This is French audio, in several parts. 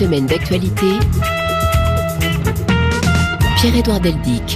semaine d'actualité, Pierre-Édouard Deldic.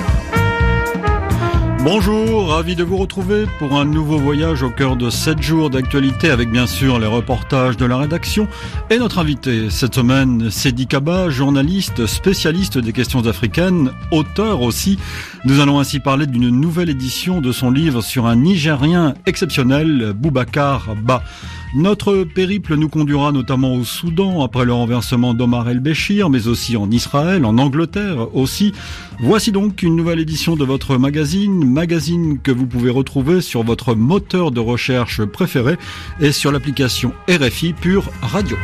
Bonjour, ravi de vous retrouver pour un nouveau voyage au cœur de 7 jours d'actualité avec bien sûr les reportages de la rédaction et notre invité cette semaine, Seydi Kaba, journaliste, spécialiste des questions africaines, auteur aussi. Nous allons ainsi parler d'une nouvelle édition de son livre sur un Nigérien exceptionnel, Boubacar Bah. Notre périple nous conduira notamment au Soudan après le renversement d'Omar el-Béchir, mais aussi en Israël, en Angleterre aussi. Voici donc une nouvelle édition de votre magazine que vous pouvez retrouver sur votre moteur de recherche préféré et sur l'application RFI Pure Radio.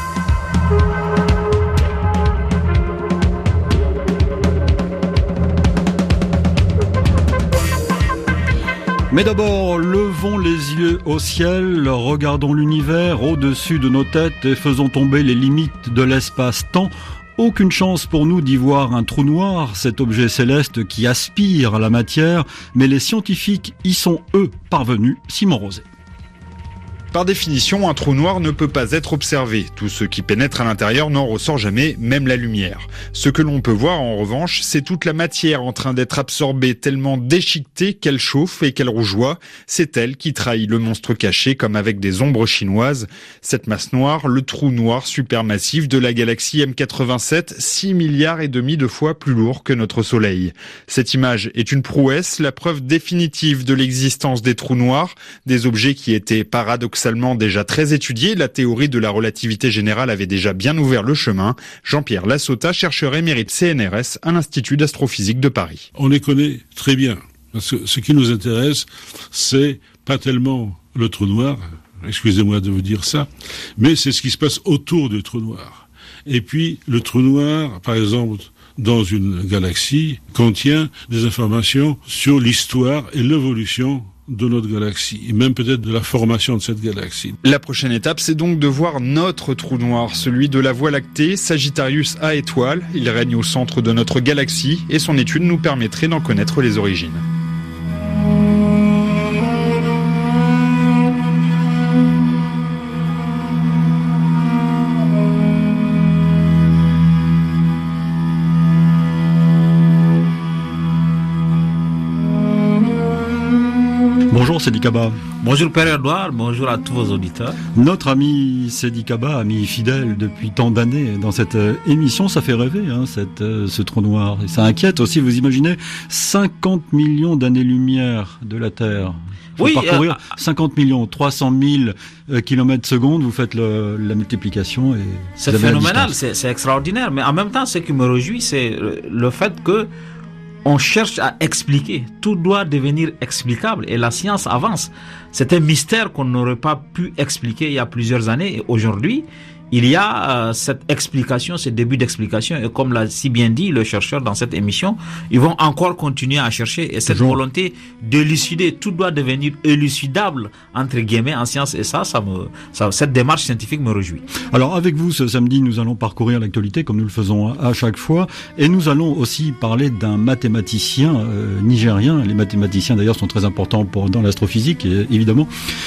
Mais d'abord, levons les yeux au ciel, regardons l'univers au-dessus de nos têtes et faisons tomber les limites de l'espace-temps. Aucune chance pour nous d'y voir un trou noir, cet objet céleste qui aspire à la matière, mais les scientifiques y sont, eux, parvenus. Simon Rosé. Par définition, un trou noir ne peut pas être observé. Tout ce qui pénètre à l'intérieur n'en ressort jamais, même la lumière. Ce que l'on peut voir, en revanche, c'est toute la matière en train d'être absorbée, tellement déchiquetée qu'elle chauffe et qu'elle rougeoie. C'est elle qui trahit le monstre caché, comme avec des ombres chinoises. Cette masse noire, le trou noir supermassif de la galaxie M87, 6 milliards et demi de fois plus lourd que notre Soleil. Cette image est une prouesse, la preuve définitive de l'existence des trous noirs, des objets qui étaient paradoxalement déjà très étudié, la théorie de la relativité générale avait déjà bien ouvert le chemin. Jean-Pierre Lassota, chercheur émérite CNRS à l'Institut d'astrophysique de Paris. On les connaît très bien, parce que ce qui nous intéresse, c'est pas tellement le trou noir, excusez-moi de vous dire ça, mais c'est ce qui se passe autour du trou noir. Et puis, le trou noir, par exemple, dans une galaxie, contient des informations sur l'histoire et l'évolution de notre galaxie, et même peut-être de la formation de cette galaxie. La prochaine étape, c'est donc de voir notre trou noir, celui de la Voie lactée, Sagittarius A étoile. Il règne au centre de notre galaxie, et son étude nous permettrait d'en connaître les origines. Bonjour Seydi Kaba. Bonjour Pierre-Édouard, bonjour à tous vos auditeurs. Notre ami Seydi Kaba, ami fidèle depuis tant d'années dans cette émission, ça fait rêver ce trou noir. Et ça inquiète aussi, vous imaginez, 50 millions d'années-lumière de la Terre. Faut parcourir 50 millions, 300 000 kilomètres secondes, vous faites la multiplication et c'est phénoménal, c'est extraordinaire. Mais en même temps, ce qui me réjouit, c'est le fait que on cherche à expliquer. Tout doit devenir explicable et la science avance. C'est un mystère qu'on n'aurait pas pu expliquer il y a plusieurs années et aujourd'hui, il y a cette explication, ce début d'explication et comme l'a si bien dit le chercheur dans cette émission, ils vont encore continuer à chercher et cette volonté d'élucider, tout doit devenir élucidable entre guillemets en science et cette démarche scientifique me réjouit. Alors avec vous ce samedi, nous allons parcourir l'actualité comme nous le faisons à chaque fois et nous allons aussi parler d'un mathématicien nigérien. Les mathématiciens d'ailleurs sont très importants dans l'astrophysique évidemment.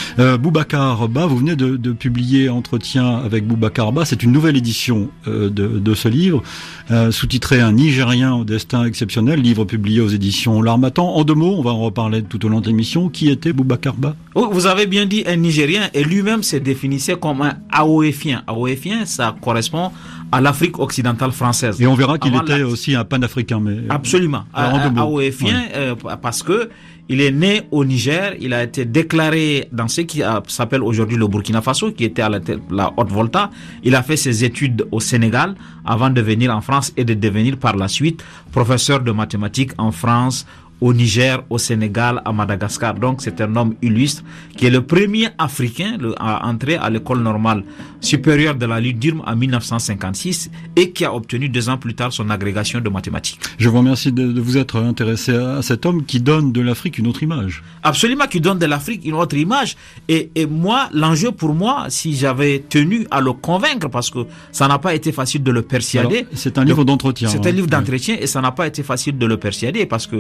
Boubacar Bah, vous venez de publier Entretien avec Boubacar Bah, c'est une nouvelle édition de ce livre, sous-titré Un Nigérien au destin exceptionnel, livre publié aux éditions L'Harmattan. En 2 mots, on va en reparler tout au long de l'émission. Qui était Boubacar Bah? Vous avez bien dit un Nigérien, et lui-même se définissait comme un Aoéfien. Aoéfien, ça correspond à l'Afrique occidentale française. Et on verra qu'il était aussi un panafricain. Mais absolument. Aoéfien, parce que il est né au Niger, il a été déclaré dans ce qui s'appelle aujourd'hui le Burkina Faso, qui était à la Haute-Volta. Il a fait ses études au Sénégal avant de venir en France et de devenir par la suite professeur de mathématiques en France, au Niger, au Sénégal, à Madagascar. Donc c'est un homme illustre qui est le premier Africain à entrer à l'école normale supérieure de la Ludurme en 1956 et qui a obtenu 2 ans plus tard son agrégation de mathématiques. Je vous remercie de vous être intéressé à cet homme qui donne de l'Afrique une autre image. Absolument, qui donne de l'Afrique une autre image. Et moi, l'enjeu pour moi, si j'avais tenu à le convaincre, parce que ça n'a pas été facile de le persuader. Alors, c'est un livre d'entretien. C'est un livre d'entretien et ça n'a pas été facile de le persuader parce que vous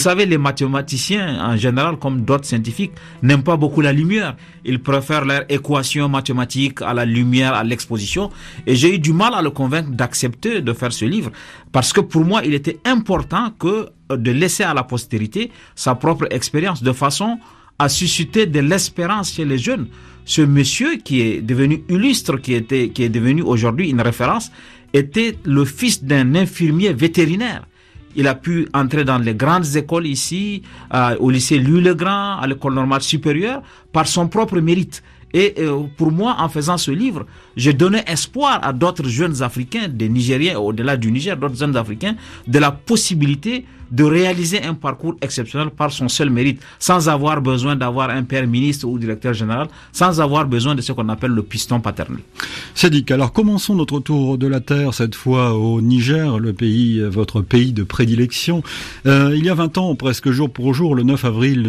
savez, les mathématiciens, en général, comme d'autres scientifiques, n'aiment pas beaucoup la lumière. Ils préfèrent leurs équations mathématiques à la lumière, à l'exposition. Et j'ai eu du mal à le convaincre d'accepter de faire ce livre, parce que pour moi, il était important de laisser à la postérité sa propre expérience, de façon à susciter de l'espérance chez les jeunes. Ce monsieur qui est devenu illustre, qui est devenu aujourd'hui une référence, était le fils d'un infirmier vétérinaire. Il a pu entrer dans les grandes écoles ici, au lycée Louis-le-Grand, à l'école normale supérieure, par son propre mérite. Et pour moi, en faisant ce livre, j'ai donné espoir à d'autres jeunes Africains, des Nigériens, au-delà du Niger, d'autres jeunes Africains, de la possibilité de réaliser un parcours exceptionnel par son seul mérite, sans avoir besoin d'avoir un père ministre ou directeur général, sans avoir besoin de ce qu'on appelle le piston paternel. Sédic, alors commençons notre tour de la Terre, cette fois au Niger, le pays, votre pays de prédilection. Il y a 20 ans, presque jour pour jour, le 9 avril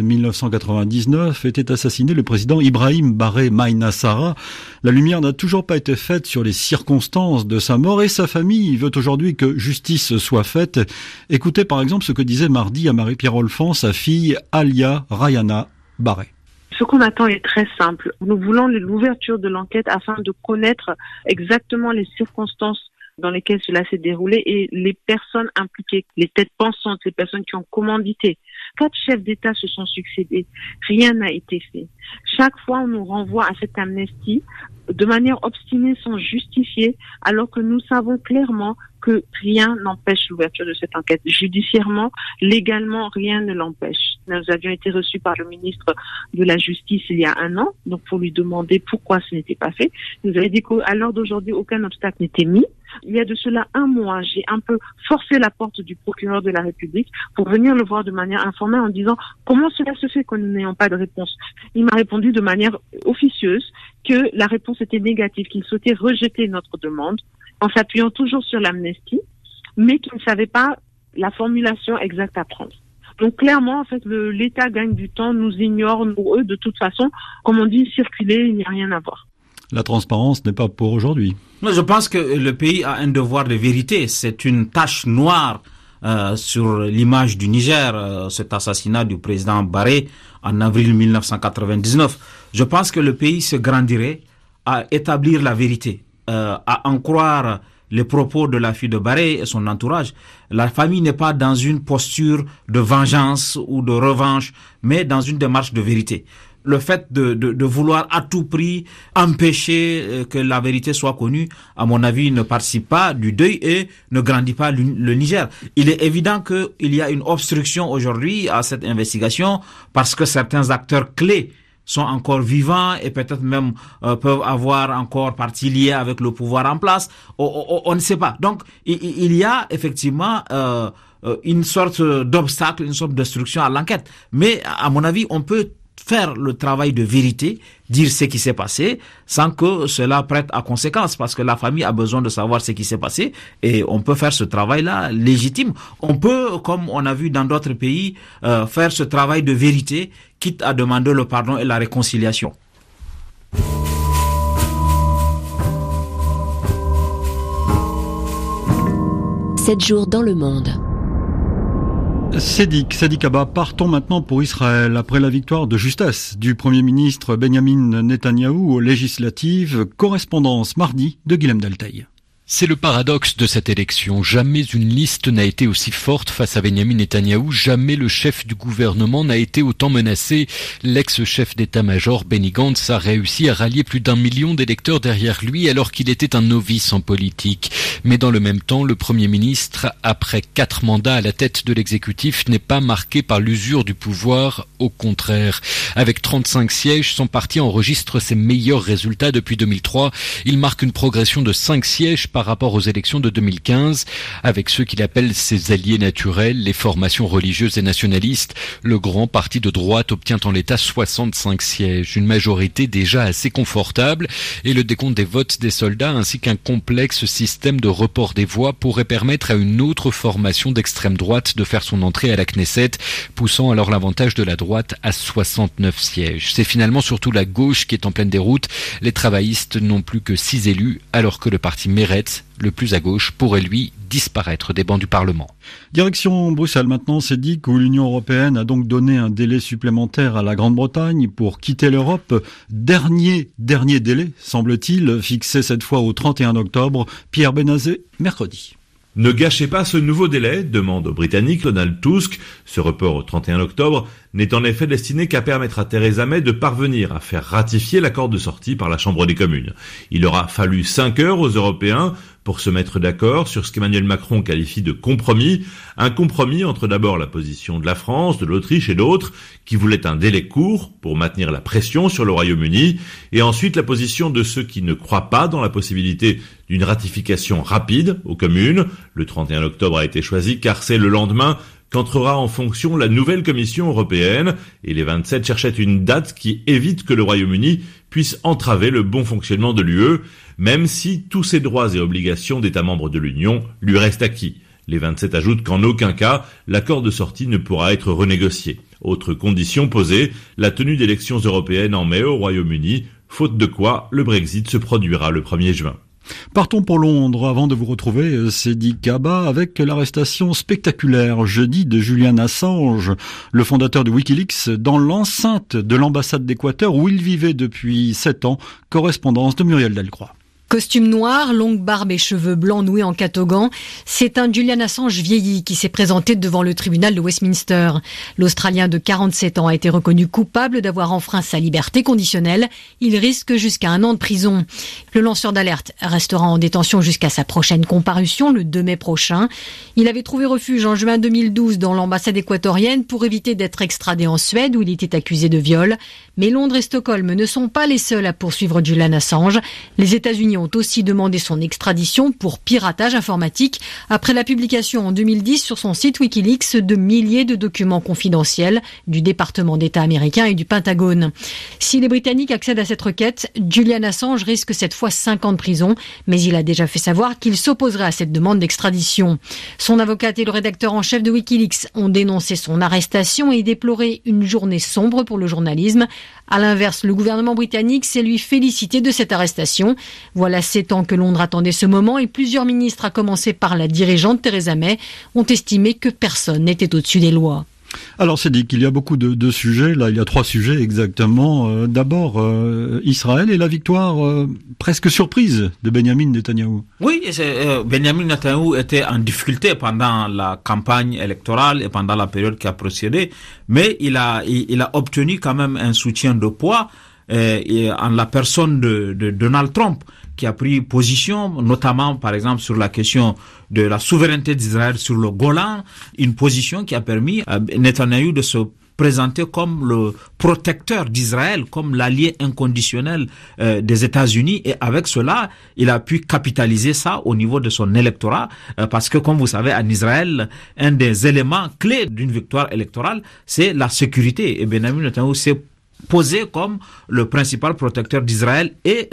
1999, était assassiné le président Ibrahim Baré Maïna Sara. La lumière n'a toujours pas été faite sur les circonstances de sa mort et sa famille veut aujourd'hui que justice soit faite. Écoutez par exemple ce que disait mardi à Marie-Pierre Olfan, sa fille Alia Rayana Baré. Ce qu'on attend est très simple. Nous voulons l'ouverture de l'enquête afin de connaître exactement les circonstances dans lesquelles cela s'est déroulé et les personnes impliquées, les têtes pensantes, les personnes qui ont commandité. 4 chefs d'État se sont succédés. Rien n'a été fait. Chaque fois, on nous renvoie à cette amnistie de manière obstinée sans justifier, alors que nous savons clairement que rien n'empêche l'ouverture de cette enquête. Judiciairement, légalement, rien ne l'empêche. Nous avions été reçus par le ministre de la Justice il y a 1 an, donc pour lui demander pourquoi ce n'était pas fait. Il nous avait dit qu'à l'heure d'aujourd'hui, aucun obstacle n'était mis. Il y a de cela 1 mois, j'ai un peu forcé la porte du procureur de la République pour venir le voir de manière informelle en disant comment cela se fait que nous n'ayons pas de réponse. Il m'a répondu de manière officieuse que la réponse était négative, qu'il souhaitait rejeter notre demande en s'appuyant toujours sur l'amnistie, mais qu'il ne savait pas la formulation exacte à prendre. Donc clairement, en fait, l'État gagne du temps, nous ignore, nous, eux, de toute façon, comme on dit, circuler, il n'y a rien à voir. La transparence n'est pas pour aujourd'hui. Je pense que le pays a un devoir de vérité. C'est une tache noire sur l'image du Niger, cet assassinat du président Baré en avril 1999. Je pense que le pays se grandirait à établir la vérité, à en croire les propos de la fille de Baré et son entourage. La famille n'est pas dans une posture de vengeance ou de revanche, mais dans une démarche de vérité. Le fait de vouloir à tout prix empêcher que la vérité soit connue, à mon avis, ne participe pas du deuil et ne grandit pas le Niger. Il est évident qu'il y a une obstruction aujourd'hui à cette investigation parce que certains acteurs clés sont encore vivants et peut-être même peuvent avoir encore partie liée avec le pouvoir en place. On ne sait pas. Donc, il y a effectivement une sorte d'obstacle, une sorte d'obstruction à l'enquête. Mais à mon avis, on peut faire le travail de vérité, dire ce qui s'est passé, sans que cela prête à conséquence, parce que la famille a besoin de savoir ce qui s'est passé, et on peut faire ce travail-là légitime. On peut, comme on a vu dans d'autres pays, faire ce travail de vérité, quitte à demander le pardon et la réconciliation. 7 jours dans le monde. Sédic Abba, partons maintenant pour Israël. Après la victoire de justesse du Premier ministre Benjamin Netanyahou aux législatives, correspondance mardi de Guilhem Delteil. C'est le paradoxe de cette élection. Jamais une liste n'a été aussi forte face à Benjamin Netanyahou. Jamais le chef du gouvernement n'a été autant menacé. L'ex-chef d'état-major Benny Gantz a réussi à rallier plus d'1 million d'électeurs derrière lui alors qu'il était un novice en politique. Mais dans le même temps, le Premier ministre, après 4 mandats à la tête de l'exécutif, n'est pas marqué par l'usure du pouvoir. Au contraire, avec 35 sièges, son parti enregistre ses meilleurs résultats depuis 2003. Il marque une progression de 5 sièges par rapport aux élections de 2015, avec ceux qu'il appelle ses alliés naturels, les formations religieuses et nationalistes. Le grand parti de droite obtient en l'état 65 sièges, une majorité déjà assez confortable, et le décompte des votes des soldats ainsi qu'un complexe système de report des voix pourrait permettre à une autre formation d'extrême droite de faire son entrée à la Knesset, poussant alors l'avantage de la droite à 69 sièges. C'est finalement surtout la gauche qui est en pleine déroute. Les travaillistes n'ont plus que 6 élus, alors que le parti Meretz Meretz, le plus à gauche, pourrait lui disparaître des bancs du Parlement. Direction Bruxelles maintenant, c'est dit que l'Union européenne a donc donné un délai supplémentaire à la Grande-Bretagne pour quitter l'Europe. Dernier délai, semble-t-il, fixé cette fois au 31 octobre. Pierre Benazet, mercredi. Ne gâchez pas ce nouveau délai, demande au Britannique Donald Tusk. Ce report au 31 octobre n'est en effet destiné qu'à permettre à Theresa May de parvenir à faire ratifier l'accord de sortie par la Chambre des communes. Il aura fallu 5 heures aux Européens pour se mettre d'accord sur ce qu'Emmanuel Macron qualifie de compromis. Un compromis entre d'abord la position de la France, de l'Autriche et d'autres qui voulaient un délai court pour maintenir la pression sur le Royaume-Uni et ensuite la position de ceux qui ne croient pas dans la possibilité d'une ratification rapide aux communes. Le 31 octobre a été choisi car c'est le lendemain qu'entrera en fonction la nouvelle Commission européenne et les 27 cherchaient une date qui évite que le Royaume-Uni puisse entraver le bon fonctionnement de l'UE, même si tous ses droits et obligations d'États membres de l'Union lui restent acquis. Les 27 ajoutent qu'en aucun cas, l'accord de sortie ne pourra être renégocié. Autre condition posée, la tenue d'élections européennes en mai au Royaume-Uni, faute de quoi le Brexit se produira le 1er juin. Partons pour Londres avant de vous retrouver, Sedi Kaba, avec l'arrestation spectaculaire jeudi de Julian Assange, le fondateur de Wikileaks, dans l'enceinte de l'ambassade d'Équateur où il vivait depuis 7 ans. Correspondance de Muriel Delcroix. Costume noir, longue barbe et cheveux blancs noués en catogan, c'est un Julian Assange vieilli qui s'est présenté devant le tribunal de Westminster. L'Australien de 47 ans a été reconnu coupable d'avoir enfreint sa liberté conditionnelle. Il risque jusqu'à 1 an de prison. Le lanceur d'alerte restera en détention jusqu'à sa prochaine comparution, le 2 mai prochain. Il avait trouvé refuge en juin 2012 dans l'ambassade équatorienne pour éviter d'être extradé en Suède où il était accusé de viol. Mais Londres et Stockholm ne sont pas les seuls à poursuivre Julian Assange. Les États-Unis ont aussi demandé son extradition pour piratage informatique après la publication en 2010 sur son site Wikileaks de milliers de documents confidentiels du département d'État américain et du Pentagone. Si les Britanniques accèdent à cette requête, Julian Assange risque cette fois 5 ans de prison, mais il a déjà fait savoir qu'il s'opposerait à cette demande d'extradition. Son avocate et le rédacteur en chef de Wikileaks ont dénoncé son arrestation et déploré une journée sombre pour le journalisme. À l'inverse, le gouvernement britannique s'est lui félicité de cette arrestation. Voilà 7 ans que Londres attendait ce moment et plusieurs ministres, à commencer par la dirigeante Theresa May, ont estimé que personne n'était au-dessus des lois. Alors c'est dit qu'il y a beaucoup de sujets, là il y a 3 sujets exactement. D'abord Israël et la victoire presque surprise de Benjamin Netanyahou. Oui, Benjamin Netanyahou était en difficulté pendant la campagne électorale et pendant la période qui a précédé, mais il a obtenu quand même un soutien de poids en la personne de Donald Trump, qui a pris position, notamment par exemple sur la question de la souveraineté d'Israël sur le Golan, une position qui a permis à Netanyahou de se présenter comme le protecteur d'Israël, comme l'allié inconditionnel des États-Unis, et avec cela, il a pu capitaliser ça au niveau de son électorat, parce que comme vous savez, en Israël, un des éléments clés d'une victoire électorale, c'est la sécurité, et Benjamin Netanyahou s'est posé comme le principal protecteur d'Israël et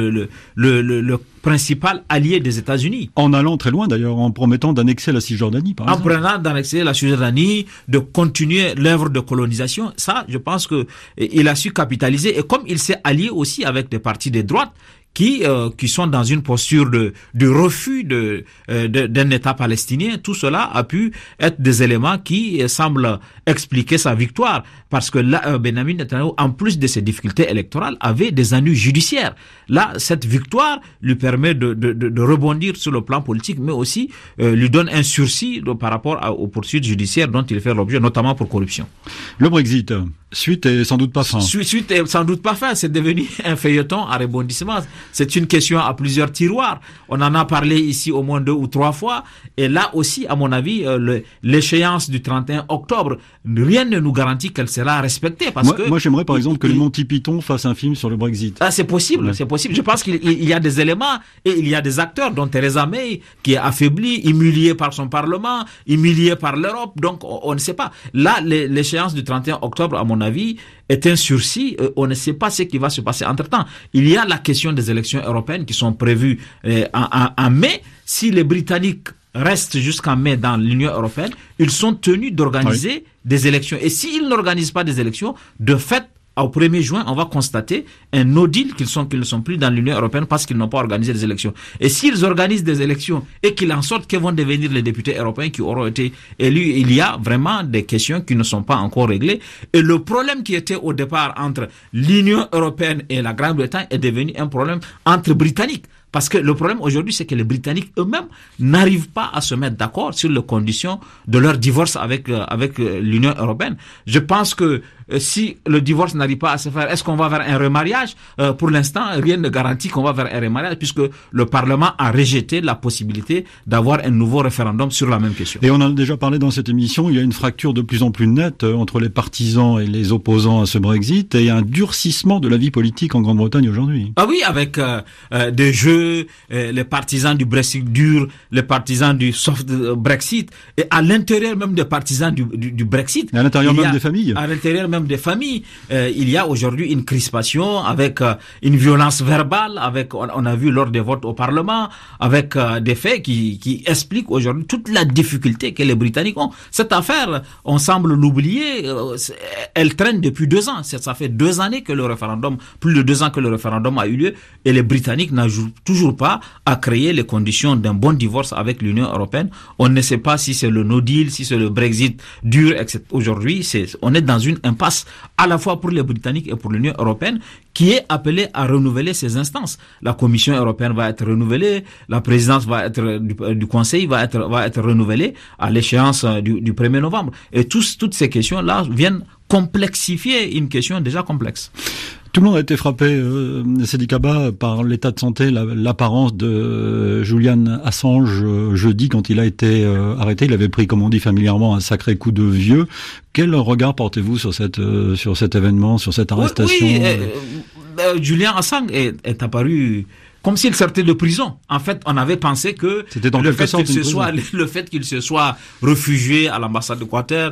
le principal allié des États-Unis. En allant très loin d'ailleurs, en promettant d'annexer la Cisjordanie par exemple. En prenant d'annexer la Cisjordanie, de continuer l'œuvre de colonisation, ça je pense que il a su capitaliser, et comme il s'est allié aussi avec des partis de droite qui sont dans une posture de refus d'un État palestinien, tout cela a pu être des éléments qui semblent expliquer sa victoire, parce que là, Benjamin Netanyahou, en plus de ses difficultés électorales, avait des ennuis judiciaires. Là, cette victoire lui permet de rebondir sur le plan politique, mais aussi lui donne un sursis par rapport aux poursuites judiciaires dont il fait l'objet, notamment pour corruption. Le Brexit, suite est sans doute pas fin. Suite est sans doute pas fin, c'est devenu un feuilleton à rebondissement. C'est une question à plusieurs tiroirs. On en a parlé ici au moins 2 ou 3 fois. Et là aussi, à mon avis, l'échéance du 31 octobre, rien ne nous garantit qu'elle sera respectée. Moi, j'aimerais par exemple que les Monty Python fassent un film sur le Brexit. Ah, c'est possible, ouais. C'est possible. Je pense qu'il y a des éléments et il y a des acteurs, dont Theresa May, qui est affaiblie, humiliée par son Parlement, humiliée par l'Europe. Donc, on ne sait pas. Là, l'échéance du 31 octobre, à mon avis, est un sursis. On ne sait pas ce qui va se passer entre-temps. Il y a la question des élections européennes qui sont prévues en mai. Si les Britanniques restent jusqu'en mai dans l'Union européenne, ils sont tenus d'organiser des élections. Et s'ils n'organisent pas des élections, de fait, au 1er juin, on va constater un no deal qu'ils ne sont plus dans l'Union européenne parce qu'ils n'ont pas organisé des élections. Et s'ils organisent des élections et qu'ils en sortent, que vont devenir les députés européens qui auront été élus? Il y a vraiment des questions qui ne sont pas encore réglées. Et le problème qui était au départ entre l'Union européenne et la Grande-Bretagne est devenu un problème entre Britanniques. Parce que le problème aujourd'hui, c'est que les Britanniques eux-mêmes n'arrivent pas à se mettre d'accord sur les conditions de leur divorce avec l'Union européenne. Je pense que si le divorce n'arrive pas à se faire, est-ce qu'on va vers un remariage? Pour l'instant, rien ne garantit qu'on va vers un remariage puisque le Parlement a rejeté la possibilité d'avoir un nouveau référendum sur la même question. Et on en a déjà parlé dans cette émission, il y a une fracture de plus en plus nette entre les partisans et les opposants à ce Brexit et un durcissement de la vie politique en Grande-Bretagne aujourd'hui. Ah oui, avec des jeux, les partisans du Brexit dur, les partisans du soft Brexit, et à l'intérieur même des partisans du Brexit. Et à l'intérieur même des familles. À l'intérieur même des familles, il y a aujourd'hui une crispation avec une violence verbale, avec on a vu lors des votes au Parlement, avec des faits qui expliquent aujourd'hui toute la difficulté que les Britanniques ont. Cette affaire, on semble l'oublier, elle traîne depuis 2 ans. Ça fait 2 années que le référendum, plus de 2 ans que le référendum a eu lieu, et les Britanniques n'ajoutent toujours pas à créer les conditions d'un bon divorce avec l'Union européenne. On ne sait pas si c'est le no deal, si c'est le Brexit dur, etc. Aujourd'hui, on est dans une impasse à la fois pour les Britanniques et pour l'Union européenne qui est appelée à renouveler ses instances. La Commission européenne va être renouvelée, la présidence du Conseil va être renouvelée à l'échéance du 1er novembre. Et toutes ces questions-là viennent complexifier une question déjà complexe. Tout le monde a été frappé, Sedi Kaba, par l'état de santé, l'apparence de Julian Assange jeudi quand il a été arrêté. Il avait pris, comme on dit familièrement, un sacré coup de vieux. Quel regard portez-vous sur cet événement, sur cette arrestation? Oui, Julian Assange est apparu comme s'il sortait de prison. En fait, on avait pensé que le fait qu'il se soit réfugié à l'ambassade d'Équateur,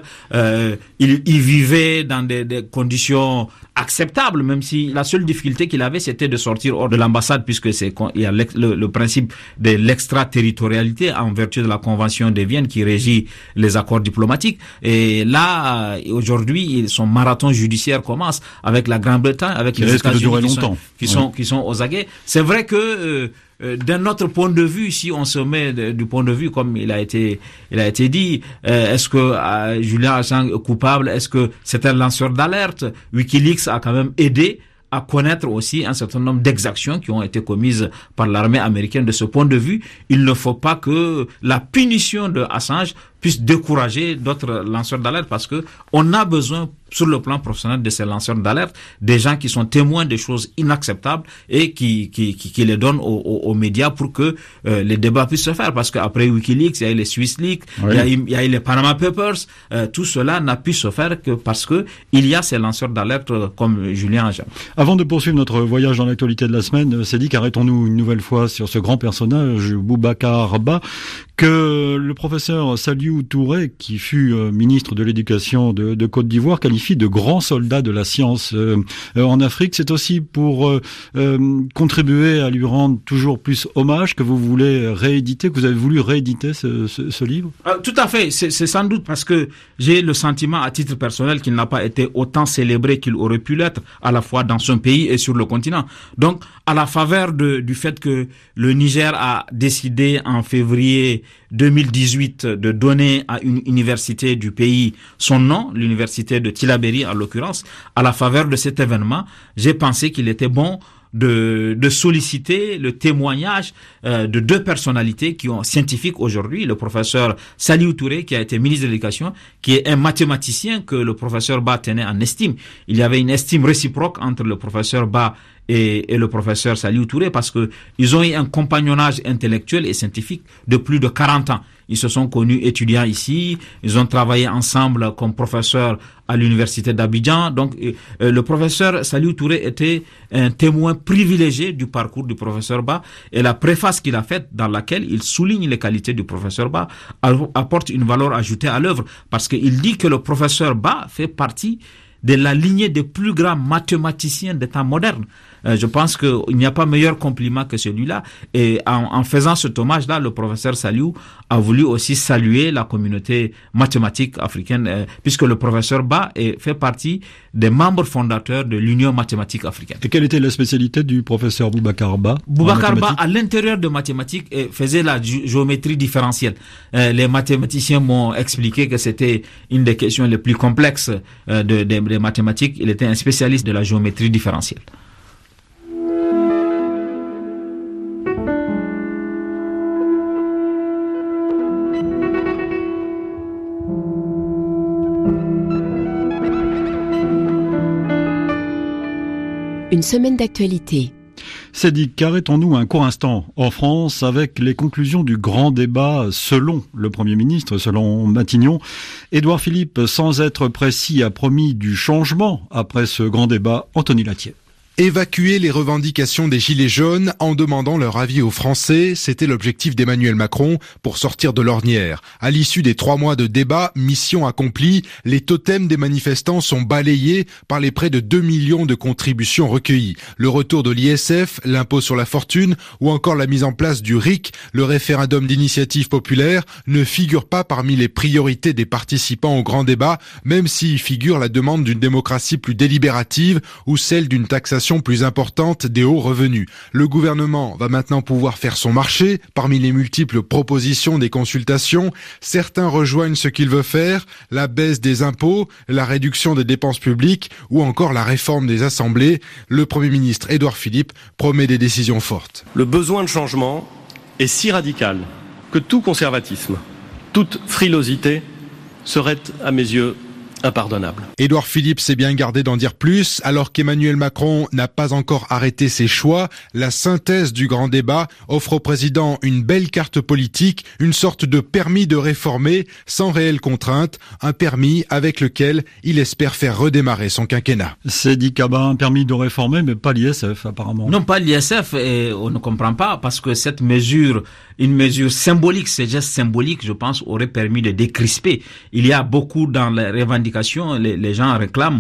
il vivait dans des conditions acceptables, même si la seule difficulté qu'il avait, c'était de sortir hors de l'ambassade, puisque il y a le principe de l'extraterritorialité en vertu de la Convention de Vienne qui régit les accords diplomatiques. Et là, aujourd'hui, son marathon judiciaire commence avec la Grande-Bretagne, avec les États-Unis qui sont aux aguets. C'est vrai que d'un autre point de vue, si on se met du point de vue comme il a été dit, est-ce que Julian Assange est coupable? Est-ce que c'est un lanceur d'alerte? WikiLeaks a quand même aidé à connaître aussi un certain nombre d'exactions qui ont été commises par l'armée américaine. De ce point de vue, il ne faut pas que la punition de Assange puisse décourager d'autres lanceurs d'alerte, parce que on a besoin sur le plan professionnel de ces lanceurs d'alerte, des gens qui sont témoins des choses inacceptables et qui les donnent aux médias pour que les débats puissent se faire. Parce qu'après WikiLeaks, il y a eu les SwissLeaks, oui. il y a eu les Panama Papers, tout cela n'a pu se faire que parce que il y a ces lanceurs d'alerte comme Julian Assange. Avant de poursuivre notre voyage dans l'actualité de la semaine, Sedi, arrêtons-nous une nouvelle fois sur ce grand personnage, Boubacar Ba, que le professeur Saliou Touré, qui fut ministre de l'Éducation de Côte d'Ivoire, qualifie de grand soldat de la science en Afrique. C'est aussi pour contribuer à lui rendre toujours plus hommage que vous voulez rééditer, que vous avez voulu rééditer ce livre? Tout à fait. C'est sans doute parce que j'ai le sentiment à titre personnel qu'il n'a pas été autant célébré qu'il aurait pu l'être, à la fois dans son pays et sur le continent. Donc, à la faveur du fait que le Niger a décidé en février 2018 de donner à une université du pays son nom, l'université de Tillabéri en l'occurrence, à la faveur de cet événement, j'ai pensé qu'il était bon de solliciter le témoignage de 2 personnalités qui ont scientifiques aujourd'hui, le professeur Saliou Touré, qui a été ministre de l'Éducation, qui est un mathématicien que le professeur Ba tenait en estime. Il y avait une estime réciproque entre le professeur Ba et le professeur Saliou Touré, parce que ils ont eu un compagnonnage intellectuel et scientifique de plus de 40 ans. Ils se sont connus étudiants ici, ils ont travaillé ensemble comme professeurs à l'université d'Abidjan. Donc, le professeur Saliou Touré était un témoin privilégié du parcours du professeur Ba, et la préface qu'il a faite, dans laquelle il souligne les qualités du professeur Ba, apporte une valeur ajoutée à l'œuvre, parce qu'il dit que le professeur Ba fait partie de la lignée des plus grands mathématiciens des temps modernes. Je pense qu'il n'y a pas meilleur compliment que celui-là. Et en faisant cet hommage-là, le professeur Saliou a voulu aussi saluer la communauté mathématique africaine, puisque le professeur Ba fait partie des membres fondateurs de l'Union mathématique africaine. Et quelle était la spécialité du professeur Boubacar Ba? Boubacar Ba, à l'intérieur de mathématiques, faisait la géométrie différentielle. Les mathématiciens m'ont expliqué que c'était une des questions les plus complexes des mathématiques. Il était un spécialiste de la géométrie différentielle. Une semaine d'actualité. Cédric, arrêtons-nous un court instant en France avec les conclusions du grand débat selon le Premier ministre, selon Matignon. Édouard Philippe, sans être précis, a promis du changement après ce grand débat. Anthony Latier. Évacuer les revendications des Gilets jaunes en demandant leur avis aux Français, c'était l'objectif d'Emmanuel Macron pour sortir de l'ornière. À l'issue des 3 mois de débat, mission accomplie, les totems des manifestants sont balayés par les près de 2 millions de contributions recueillies. Le retour de l'ISF, l'impôt sur la fortune ou encore la mise en place du RIC, le référendum d'initiative populaire, ne figurent pas parmi les priorités des participants au grand débat, même s'y figure la demande d'une démocratie plus délibérative ou celle d'une taxation plus importante des hauts revenus. Le gouvernement va maintenant pouvoir faire son marché. Parmi les multiples propositions des consultations, certains rejoignent ce qu'il veut faire, la baisse des impôts, la réduction des dépenses publiques ou encore la réforme des assemblées. Le Premier ministre Édouard Philippe promet des décisions fortes. Le besoin de changement est si radical que tout conservatisme, toute frilosité serait, à mes yeux, impardonnable. Édouard Philippe s'est bien gardé d'en dire plus, alors qu'Emmanuel Macron n'a pas encore arrêté ses choix. La synthèse du grand débat offre au président une belle carte politique, une sorte de permis de réformer sans réelle contrainte, un permis avec lequel il espère faire redémarrer son quinquennat. C'est dit Kaba, un permis de réformer, mais pas l'ISF apparemment. Non, pas l'ISF, et on ne comprend pas, parce que cette mesure, une mesure symbolique, ces gestes symboliques, je pense, aurait permis de décrisper. Il y a beaucoup dans les revendications, les gens réclament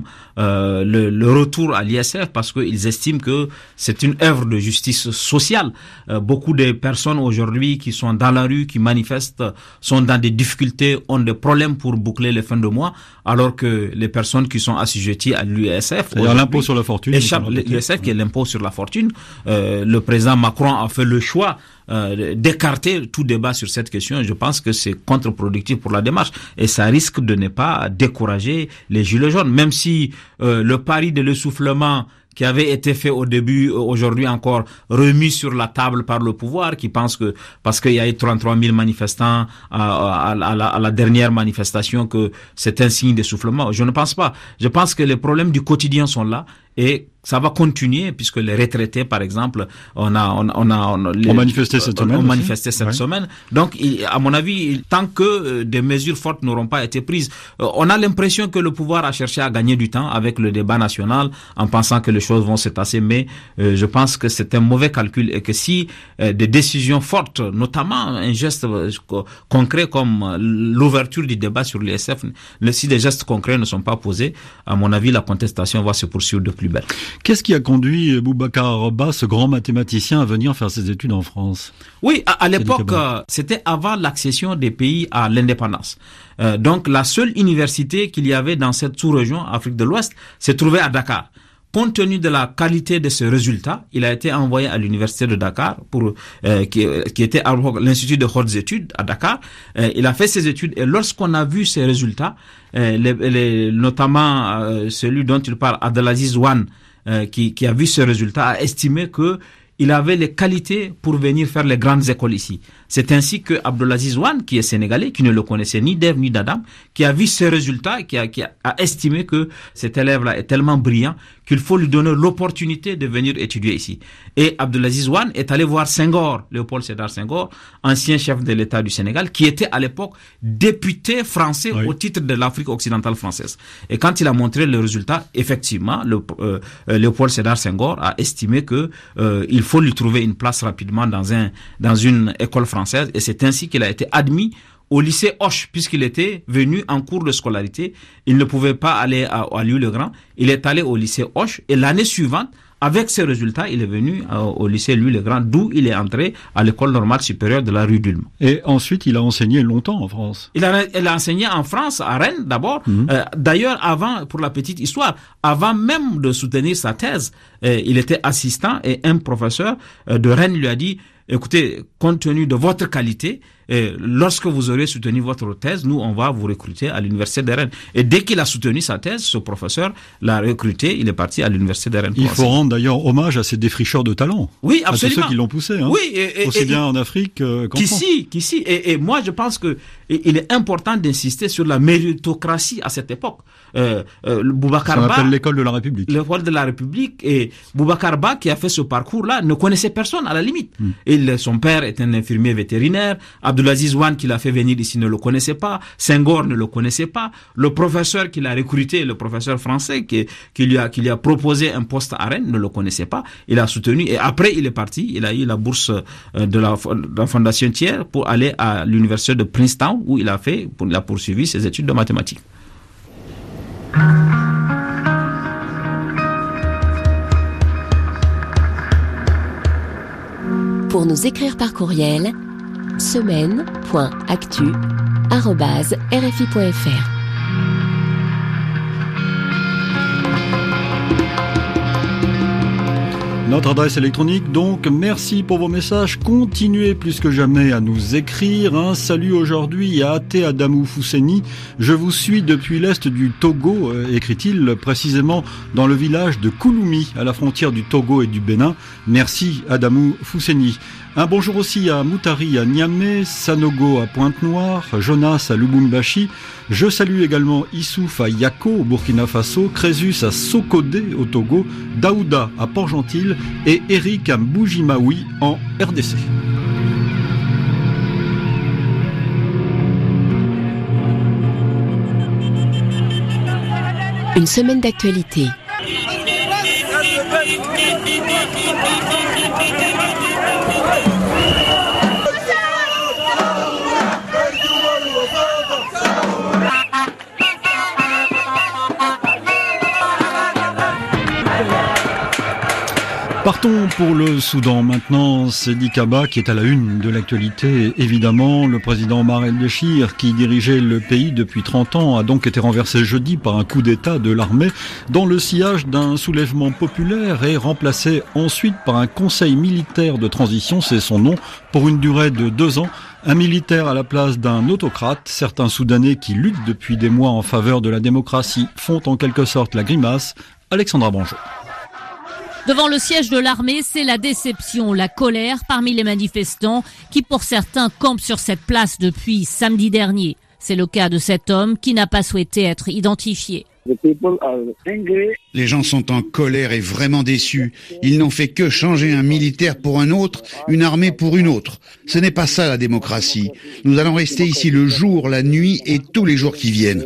le retour à l'ISF parce qu'ils estiment que c'est une œuvre de justice sociale. Beaucoup de personnes aujourd'hui qui sont dans la rue, qui manifestent, sont dans des difficultés, ont des problèmes pour boucler les fins de mois, alors que les personnes qui sont assujetties à l'ISF, c'est-à-dire l'impôt sur la fortune, échappent l'ISF qui est l'impôt sur la fortune. Le président Macron a fait le choix d'écarter tout débat sur cette question. Je pense que c'est contre-productif pour la démarche et ça risque de ne pas décourager les gilets jaunes, même si le pari de l'essoufflement qui avait été fait au début, aujourd'hui encore remis sur la table par le pouvoir, qui pense que parce qu'il y a eu 33 000 manifestants à la dernière manifestation que c'est un signe d'essoufflement. Je ne pense pas. Je pense que les problèmes du quotidien sont là et ça va continuer puisque les retraités, par exemple, on manifesté cette semaine. Donc, à mon avis, tant que des mesures fortes n'auront pas été prises, on a l'impression que le pouvoir a cherché à gagner du temps avec le débat national en pensant que les choses vont se tasser. Mais je pense que c'est un mauvais calcul et que si des décisions fortes, notamment un geste concret comme l'ouverture du débat sur l'ISF, si des gestes concrets ne sont pas posés, à mon avis, la contestation va se poursuivre de plus belle. Qu'est-ce qui a conduit Boubacar Ba, ce grand mathématicien, à venir faire ses études en France? Oui, à l'époque, c'était avant l'accession des pays à l'indépendance. Donc la seule université qu'il y avait dans cette sous-région, Afrique de l'Ouest, se trouvait à Dakar. Compte tenu de la qualité de ses résultats, il a été envoyé à l'université de Dakar, qui était à l'Institut de hautes études à Dakar. Il a fait ses études et lorsqu'on a vu ses résultats, notamment celui dont il parle, Abdelaziz Wane, qui a vu ses résultats, a estimé que il avait les qualités pour venir faire les grandes écoles ici. C'est ainsi que Abdelaziz Wane, qui est sénégalais, qui ne le connaissait ni d'Ève ni d'Adam, qui a vu ses résultats, qui a estimé que cet élève-là est tellement brillant qu'il faut lui donner l'opportunité de venir étudier ici. Et Abdelaziz Wane est allé voir Senghor, Léopold Sédar Senghor, ancien chef de l'État du Sénégal, qui était à l'époque député français au titre de l'Afrique occidentale française. Et quand il a montré le résultat, effectivement, Léopold Sédar Senghor a estimé que il faut lui trouver une place rapidement dans une école française, et c'est ainsi qu'il a été admis au lycée Hoche, puisqu'il était venu en cours de scolarité. Il ne pouvait pas aller à Lille-le-Grand. Il est allé au lycée Hoche, et l'année suivante, avec ces résultats, il est venu au lycée Louis-le-Grand, d'où il est entré à l'école normale supérieure de la rue d'Ulm. Et ensuite, il a enseigné longtemps en France. Il a enseigné en France, à Rennes d'abord. D'ailleurs, avant, pour la petite histoire, avant même de soutenir sa thèse, il était assistant et un professeur de Rennes lui a dit: écoutez, compte tenu de votre qualité, lorsque vous aurez soutenu votre thèse, nous, on va vous recruter à l'université de Rennes. Et dès qu'il a soutenu sa thèse, ce professeur l'a recruté, il est parti à l'université de Rennes. Il faut rendre d'ailleurs hommage à ces défricheurs de talent. Oui, absolument. À tous ceux qui l'ont poussé. Hein. Oui, aussi bien en Afrique qu'en France. Qu'ici. Et moi, je pense que il est important d'insister sur la méritocratie à cette époque. Boubacar Ba, ça s'appelle l'école de la République. L'école de la République, et Boubacar Ba, qui a fait ce parcours-là, ne connaissait personne à la limite. Son père est un infirmier vétérinaire. Abdulaziz Wan, qui l'a fait venir ici, ne le connaissait pas. Senghor ne le connaissait pas. Le professeur qui l'a recruté, le professeur français qui lui a proposé un poste à Rennes, ne le connaissait pas. Il a soutenu, et après il est parti. Il a eu la bourse de la Fondation Thiers pour aller à l'université de Princeton, où il a poursuivi ses études de mathématiques. Pour nous écrire par courriel, semaine.actu@rfi.fr. Notre adresse électronique, donc, merci pour vos messages. Continuez plus que jamais à nous écrire. Un salut aujourd'hui à Até Adamou Fousseni. Je vous suis depuis l'est du Togo, écrit-il, précisément dans le village de Kouloumi, à la frontière du Togo et du Bénin. Merci Adamou Fousseni. Un bonjour aussi à Moutari à Niamey, Sanogo à Pointe-Noire, Jonas à Lubumbashi. Je salue également Issouf à Yako au Burkina Faso, Crésus à Sokodé au Togo, Daouda à Port-Gentil et Eric à Mboujimaoui en RDC. Une semaine d'actualité. Partons pour le Soudan maintenant. Sedi Kaba qui est à la une de l'actualité. Évidemment, le président Omar el-Béchir, qui dirigeait le pays depuis 30 ans, a donc été renversé jeudi par un coup d'État de l'armée dans le sillage d'un soulèvement populaire et remplacé ensuite par un conseil militaire de transition, c'est son nom, pour une durée de 2 ans. Un militaire à la place d'un autocrate. Certains Soudanais qui luttent depuis des mois en faveur de la démocratie font en quelque sorte la grimace. Alexandra Banjot. Devant le siège de l'armée, c'est la déception, la colère parmi les manifestants qui, pour certains, campent sur cette place depuis samedi dernier. C'est le cas de cet homme qui n'a pas souhaité être identifié. Les gens sont en colère et vraiment déçus. Ils n'ont fait que changer un militaire pour un autre, une armée pour une autre. Ce n'est pas ça la démocratie. Nous allons rester ici le jour, la nuit et tous les jours qui viennent.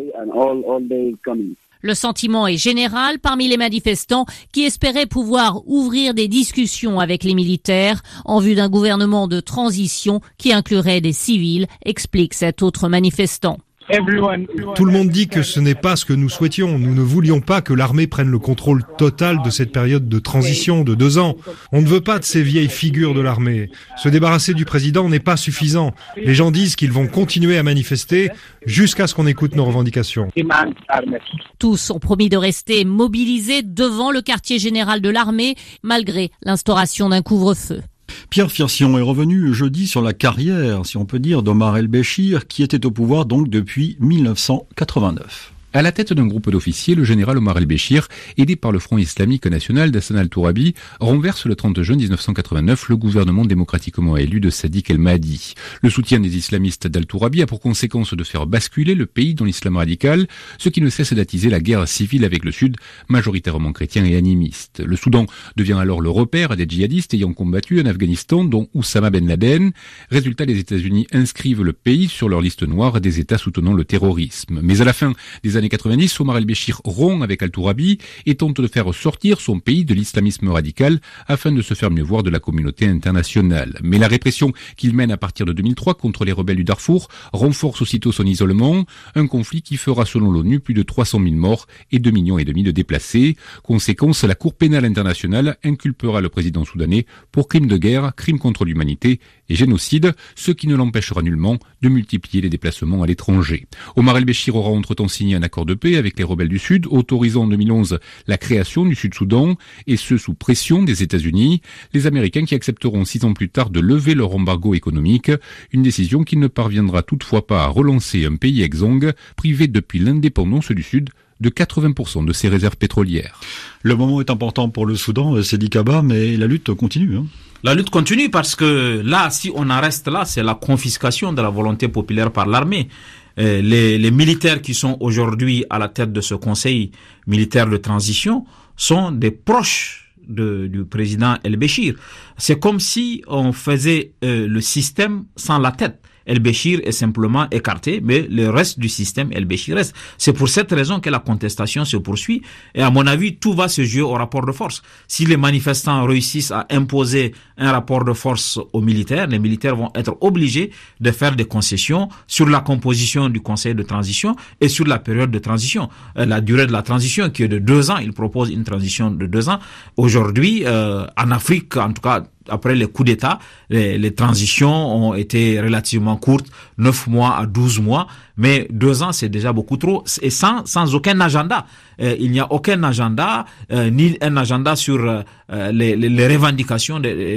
Le sentiment est général parmi les manifestants qui espéraient pouvoir ouvrir des discussions avec les militaires en vue d'un gouvernement de transition qui inclurait des civils, explique cet autre manifestant. Tout le monde dit que ce n'est pas ce que nous souhaitions. Nous ne voulions pas que l'armée prenne le contrôle total de cette période de transition de 2 ans. On ne veut pas de ces vieilles figures de l'armée. Se débarrasser du président n'est pas suffisant. Les gens disent qu'ils vont continuer à manifester jusqu'à ce qu'on écoute nos revendications. Tous ont promis de rester mobilisés devant le quartier général de l'armée, malgré l'instauration d'un couvre-feu. Pierre Firsion est revenu jeudi sur la carrière, si on peut dire, d'Omar el-Béchir, qui était au pouvoir donc depuis 1989. À la tête d'un groupe d'officiers, le général Omar el-Béchir, aidé par le Front islamique national d'Hassan al-Tourabi, renverse le 30 juin 1989 le gouvernement démocratiquement élu de Sadiq el-Mahdi. Le soutien des islamistes d'al-Tourabi a pour conséquence de faire basculer le pays dans l'islam radical, ce qui ne cesse d'attiser la guerre civile avec le Sud, majoritairement chrétien et animiste. Le Soudan devient alors le repère des djihadistes ayant combattu en Afghanistan, dont Oussama Ben Laden. Résultat, les États-Unis inscrivent le pays sur leur liste noire des États soutenant le terrorisme. Mais à la fin des années 90, Omar el-Béchir rompt avec Al-Tourabi et tente de faire sortir son pays de l'islamisme radical afin de se faire mieux voir de la communauté internationale. Mais la répression qu'il mène à partir de 2003 contre les rebelles du Darfour renforce aussitôt son isolement, un conflit qui fera selon l'ONU plus de 300 000 morts et 2,5 millions de déplacés. Conséquence, la Cour pénale internationale inculpera le président soudanais pour crimes de guerre, crimes contre l'humanité et génocide, ce qui ne l'empêchera nullement de multiplier les déplacements à l'étranger. Omar el-Béchir aura entre-temps signé un accord de paix avec les rebelles du Sud, autorisant en 2011 la création du Sud-Soudan, et ce sous pression des États-Unis, les Américains qui accepteront 6 ans plus tard de lever leur embargo économique, une décision qui ne parviendra toutefois pas à relancer un pays exsangue, privé depuis l'indépendance du Sud de 80% de ses réserves pétrolières. Le moment est important pour le Soudan, Sedi Kaba, mais la lutte continue. La lutte continue parce que là, si on en reste là, c'est la confiscation de la volonté populaire par l'armée. Les militaires qui sont aujourd'hui à la tête de ce conseil militaire de transition sont des proches du président El-Béchir. C'est comme si on faisait le système sans la tête. El-Béchir est simplement écarté, mais le reste du système, El-Béchir reste. C'est pour cette raison que la contestation se poursuit. Et à mon avis, tout va se jouer au rapport de force. Si les manifestants réussissent à imposer un rapport de force aux militaires, les militaires vont être obligés de faire des concessions sur la composition du conseil de transition et sur la période de transition. La durée de la transition qui est de 2 ans, ils proposent une transition de 2 ans. Aujourd'hui, en Afrique, en tout cas, après les coups d'État, les transitions ont été relativement courtes, 9 mois à 12 mois, mais 2 ans c'est déjà beaucoup trop, et sans aucun agenda. Il n'y a aucun agenda, ni un agenda sur les revendications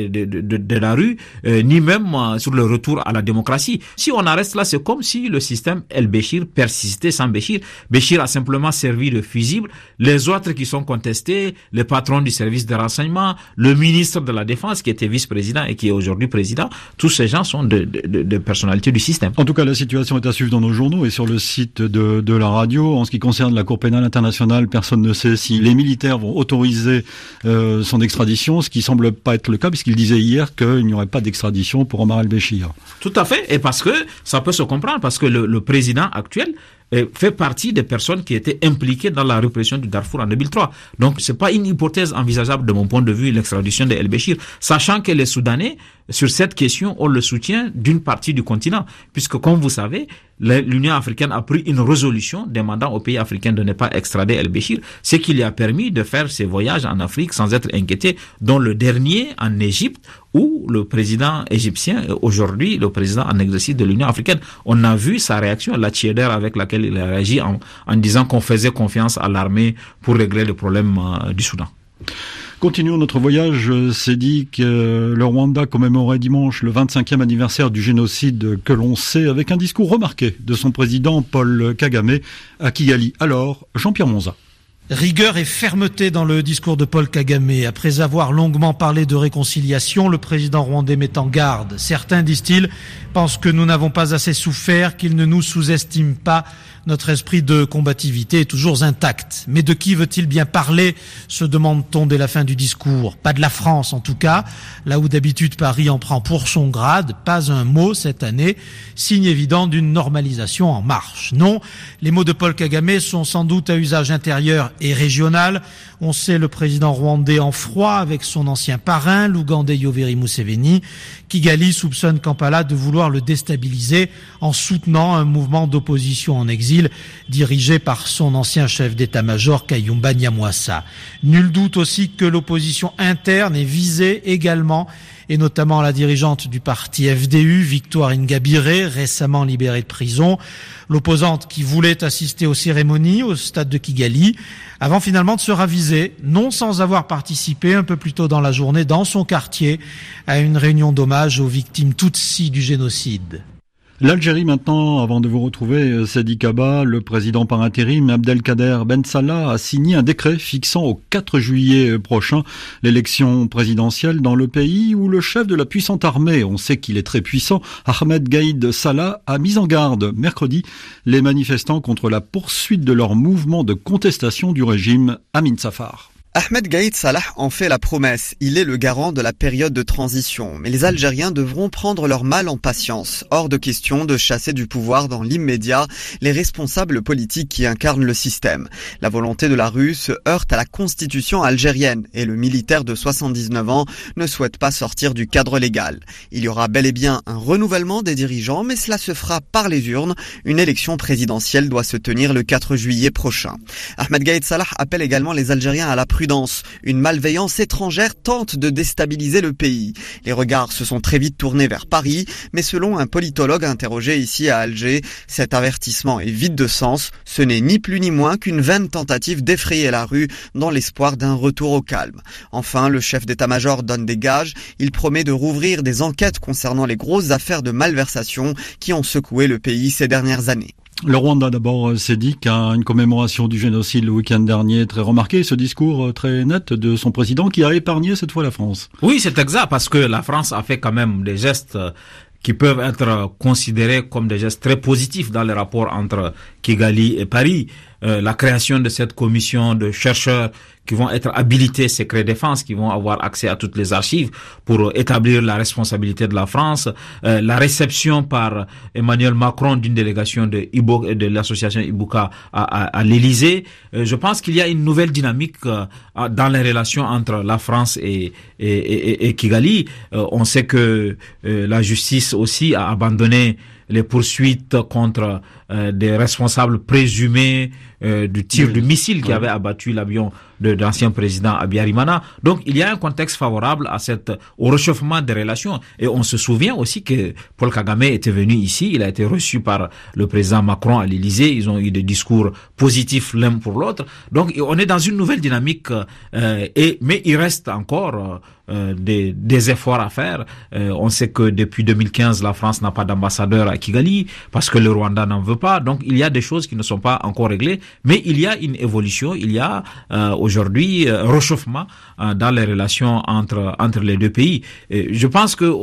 de la rue, ni même sur le retour à la démocratie. Si on en reste là, c'est comme si le système El-Béchir persistait sans Béchir. Béchir a simplement servi de fusible. Les autres qui sont contestés, les patrons du service de renseignement, le ministre de la Défense qui était vice-président et qui est aujourd'hui président, tous ces gens sont de personnalités du système. En tout cas, la situation est à suivre dans nos journaux et sur le site de la radio. En ce qui concerne la Cour pénale internationale, personne ne sait si les militaires vont autoriser son extradition, ce qui semble pas être le cas, puisqu'il disait hier qu'il n'y aurait pas d'extradition pour Omar el-Béchir. Tout à fait, et parce que ça peut se comprendre, parce que le président actuel fait partie des personnes qui étaient impliquées dans la répression du Darfour en 2003. Donc, c'est pas une hypothèse envisageable de mon point de vue, l'extradition de El-Béchir, sachant que les Soudanais, sur cette question, ont le soutien d'une partie du continent, puisque, comme vous savez, l'Union africaine a pris une résolution demandant aux pays africains de ne pas extrader El-Béchir, ce qui lui a permis de faire ses voyages en Afrique sans être inquiété, dont le dernier en Égypte, où le président égyptien est aujourd'hui le président en exercice de l'Union africaine. On a vu sa réaction, la tiédeur avec laquelle il a réagi en disant qu'on faisait confiance à l'armée pour régler le problème du Soudan. Continuons notre voyage. C'est dit que le Rwanda commémorait dimanche le 25e anniversaire du génocide que l'on sait, avec un discours remarqué de son président Paul Kagame à Kigali. Alors, Jean-Pierre Monza. Rigueur et fermeté dans le discours de Paul Kagame. Après avoir longuement parlé de réconciliation, le président rwandais met en garde. Certains, disent-ils, pensent que nous n'avons pas assez souffert, qu'ils ne nous sous-estiment pas. Notre esprit de combativité est toujours intact. Mais de qui veut-il bien parler, se demande-t-on dès la fin du discours. Pas de la France en tout cas, là où d'habitude Paris en prend pour son grade. Pas un mot cette année, signe évident d'une normalisation en marche. Non, les mots de Paul Kagame sont sans doute à usage intérieur et régional. On sait le président rwandais en froid avec son ancien parrain, l'Ougandais Yoweri Museveni. Kigali soupçonne Kampala de vouloir le déstabiliser en soutenant un mouvement d'opposition en exil dirigé par son ancien chef d'état-major Kayumba Nyamwasa. Nul doute aussi que l'opposition interne est visée également, et notamment la dirigeante du parti FDU, Victoire Ingabire, récemment libérée de prison, l'opposante qui voulait assister aux cérémonies au stade de Kigali, avant finalement de se raviser, non sans avoir participé un peu plus tôt dans la journée dans son quartier à une réunion d'hommage aux victimes Tutsis du génocide. L'Algérie maintenant, avant de vous retrouver, Sedi Kaba, le président par intérim Abdelkader Ben Salah a signé un décret fixant au 4 juillet prochain l'élection présidentielle dans le pays où le chef de la puissante armée, on sait qu'il est très puissant, Ahmed Gaïd Salah, a mis en garde mercredi les manifestants contre la poursuite de leur mouvement de contestation du régime Amin Safar. Ahmed Gaïd Salah en fait la promesse. Il est le garant de la période de transition. Mais les Algériens devront prendre leur mal en patience. Hors de question de chasser du pouvoir dans l'immédiat les responsables politiques qui incarnent le système. La volonté de la rue se heurte à la constitution algérienne et le militaire de 79 ans ne souhaite pas sortir du cadre légal. Il y aura bel et bien un renouvellement des dirigeants, mais cela se fera par les urnes. Une élection présidentielle doit se tenir le 4 juillet prochain. Ahmed Gaïd Salah appelle également les Algériens à la prudence. Une malveillance étrangère tente de déstabiliser le pays. Les regards se sont très vite tournés vers Paris, mais selon un politologue interrogé ici à Alger, cet avertissement est vide de sens. Ce n'est ni plus ni moins qu'une vaine tentative d'effrayer la rue dans l'espoir d'un retour au calme. Enfin, le chef d'état-major donne des gages. Il promet de rouvrir des enquêtes concernant les grosses affaires de malversation qui ont secoué le pays ces dernières années. Le Rwanda d'abord, Sédic, a une commémoration du génocide le week-end dernier très remarqué, ce discours très net de son président qui a épargné cette fois la France. Oui, c'est exact, parce que la France a fait quand même des gestes qui peuvent être considérés comme des gestes très positifs dans les rapports entre Kigali et Paris. La création de cette commission de chercheurs qui vont être habilités secret défense, qui vont avoir accès à toutes les archives pour établir la responsabilité de la France, la réception par Emmanuel Macron d'une délégation de l'association Ibuka à l'Élysée. Je pense qu'il y a une nouvelle dynamique dans les relations entre la France et Kigali. On sait que la justice aussi a abandonné les poursuites contre des responsables présumés du tir de missile qui avait abattu l'avion de l'ancien président Abiyarimana. Donc il y a un contexte favorable au réchauffement des relations. Et on se souvient aussi que Paul Kagame était venu ici, il a été reçu par le président Macron à l'Élysée, ils ont eu des discours positifs l'un pour l'autre. Donc on est dans une nouvelle dynamique, mais il reste encore des efforts à faire. On sait que depuis 2015, la France n'a pas d'ambassadeur à Kigali parce que le Rwanda n'en veut pas. Donc il y a des choses qui ne sont pas encore réglées, mais il y a une évolution, il y a aujourd'hui un réchauffement dans les relations entre les deux pays. Et je pense que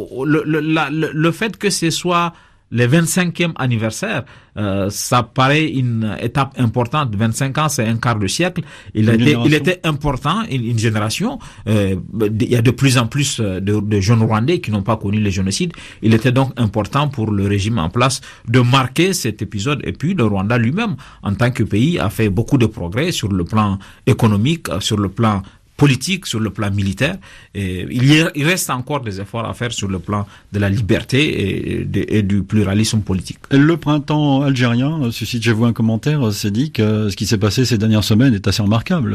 le fait que ce soit le 25e anniversaire, ça paraît une étape importante. 25 ans, c'est un quart de siècle. Il était important, une génération. Il y a de plus en plus de jeunes Rwandais qui n'ont pas connu les génocides. Il était donc important pour le régime en place de marquer cet épisode. Et puis, le Rwanda lui-même, en tant que pays, a fait beaucoup de progrès sur le plan économique, sur le plan politique, sur le plan militaire. Et il reste encore des efforts à faire sur le plan de la liberté et du pluralisme politique. Le printemps algérien suscite chez vous un commentaire, Sédic. Ce qui s'est passé ces dernières semaines est assez remarquable.